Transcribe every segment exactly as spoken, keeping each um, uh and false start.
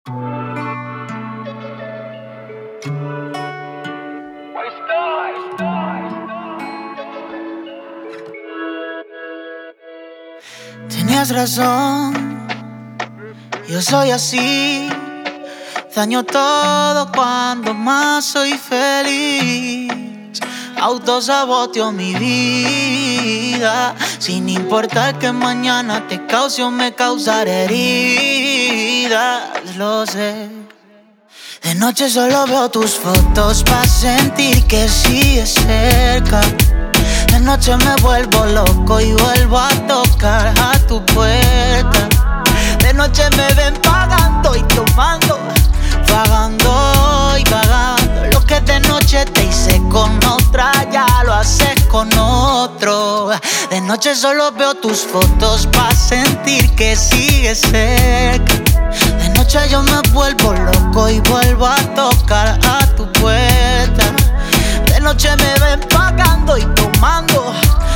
Tenías razón, yo soy así. Daño todo cuando más soy feliz. Autosaboteo mi vida, sin importar que mañana te cause o me causaré heridas. Lo sé. De noche solo veo tus fotos pa' sentir que sigues cerca. De noche me vuelvo loco y vuelvo a tocar a tu puerta. De noche me ven pagando y tomando, vagando y vagando. Lo que de noche te hice con otra, ya lo haces con otro. De noche solo veo tus fotos pa' sentir que sigues cerca. De noche yo me vuelvo loco y vuelvo a tocar a tu puerta. De noche me ven pagando y tomando,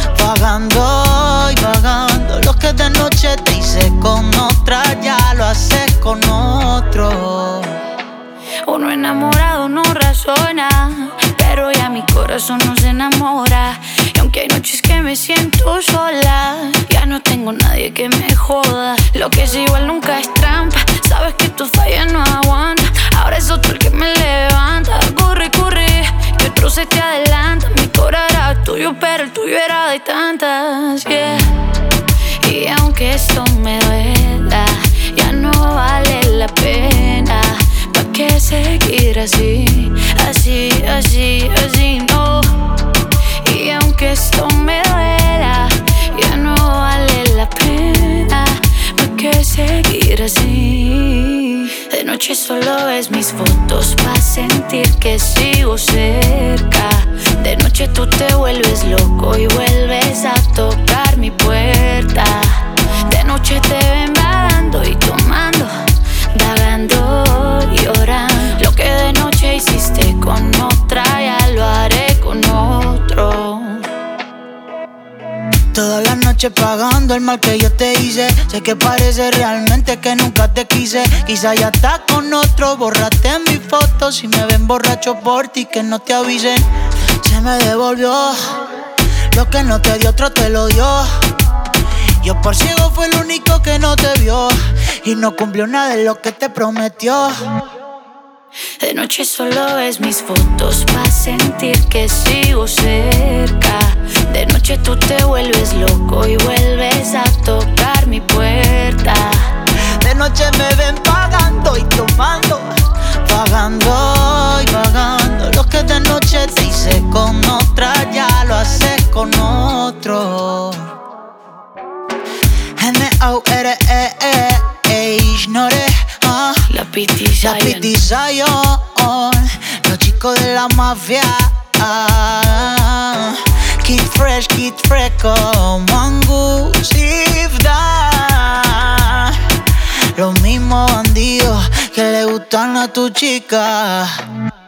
vagando y vagando. Lo que de noche te hice con otra, ya lo haces con otro. Uno enamorado no razona, pero ya mi corazón no se enamora. Y aunque hay noches que me siento sola, ya no tengo nadie que me joda. Lo que es igual nunca es trampa, sabes que tu falla no aguanta. Ahora es otro el que me levanta. Corre, corre, que otro se te adelanta. Mi corazón era tuyo, pero el tuyo era de tantas, yeah. Y aunque esto me duela, ya no vale la pena. ¿Pa' qué seguir así, así, así, así, no? Y aunque esto me duela, ya no vale la pena. ¿Pa' qué seguir así? De noche solo ves mis fotos pa' sentir que sigo cerca. De noche tú te vuelves loco y vuelves a tocar mi puerta. De noche te ven vagando y tomando, vagando y llorando. Lo que de noche hiciste con otra, ya lo haré con otro. Toda la noche pagando el mal que yo te hice. Sé que parece realmente que nunca te quise. Quizá ya estás con otro. Borraste mis fotos y me ven borracho por ti, que no te avisen. Se me devolvió lo que no te dio, otro te lo dio. Yo por ciego fue el único que no te vio y no cumplió nada de lo que te prometió. De noche solo ves mis fotos pa' sentir que sigo cerca. De noche tú te vuelves loco y vuelves a tocar mi puerta. De noche me ven pagando y tomando, vagando y vagando. Lo que de noche te hice con otra, ya lo haces con otro. N O R E E Ignore, uh, La Piti Zion, La Piti Zion, los chicos de la mafia, uh, Kid Fresh, Kid Freco, Mongoose, Ifda. Los mismos bandidos que le gustan a tu chica.